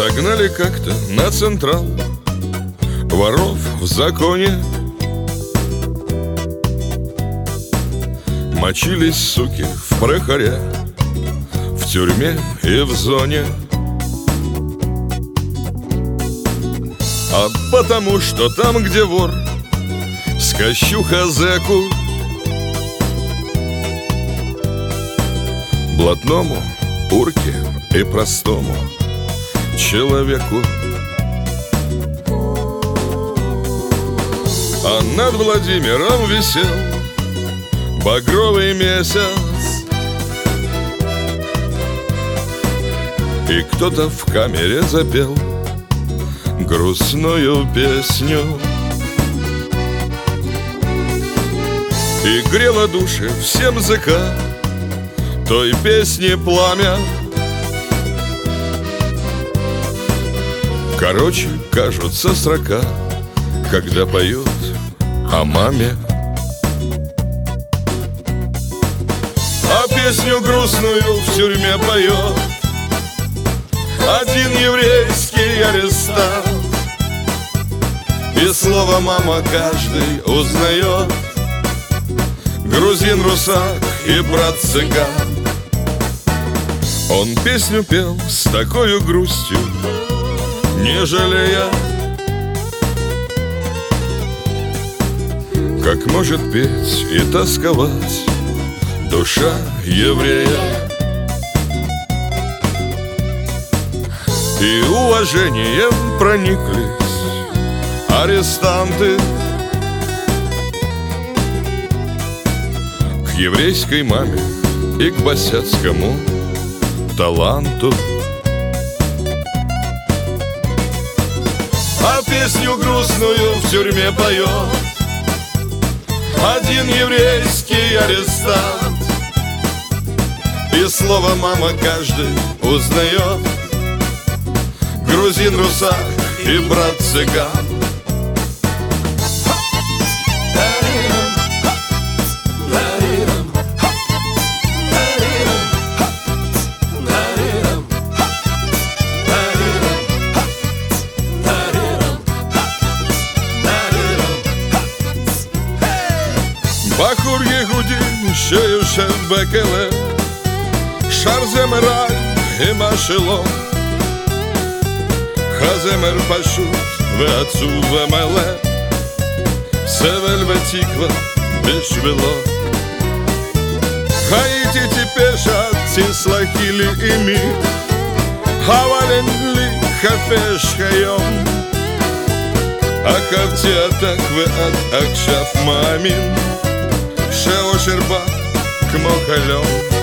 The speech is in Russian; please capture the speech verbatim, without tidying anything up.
Загнали как-то на Централ воров в законе. Мочились, суки, в Прохоря, в тюрьме и в зоне. А потому что там, где вор, скощуха зэку, блатному, урке и простому человеку. А над Владимиром висел багровый месяц, и кто-то в камере запел грустную песню. И грело души всем зэка той песни пламя. Короче, кажутся строка, когда поют о маме. А песню грустную в тюрьме поет один еврейский арестант, и слово «мама» каждый узнает: грузин, русак и брат-цыган. Он песню пел с такой грустью, не жалея, как может петь и тосковать душа еврея. И уважением прониклись арестанты к еврейской маме и к босяцкому таланту. А песню грустную в тюрьме поет один еврейский арестант, и слово «мама» каждый узнает: грузин, русак и брат-цыган. בחור יהודי שיושב בכלא, שר זמרה עם השלו, הזמר פשוט ועצוב ומלא, סבל ותקווה בשבילו. הייתי טיפש עד תסלחי לי אמי, אבל אין לי חפש היום, עקבתי עתק ועד עכשיו מאמין שאושר בא כמו חלום.